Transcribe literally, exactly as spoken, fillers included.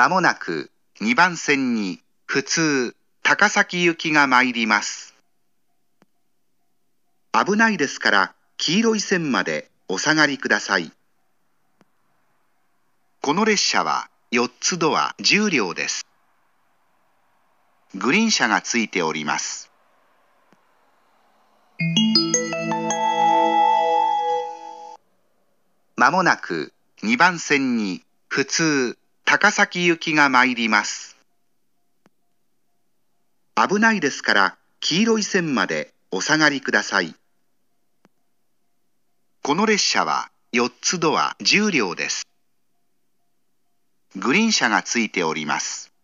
まもなくにばん線に普通高崎行きが参ります。危ないですから黄色い線までお下がりください。この列車はよっつドアじゅうりょうです。グリーン車がついております。まもなくにばん線に普通高崎行きが参ります。危ないですから黄色い線までお下がりください。この列車はよっつドアじゅうりょうです。グリーン車がついております。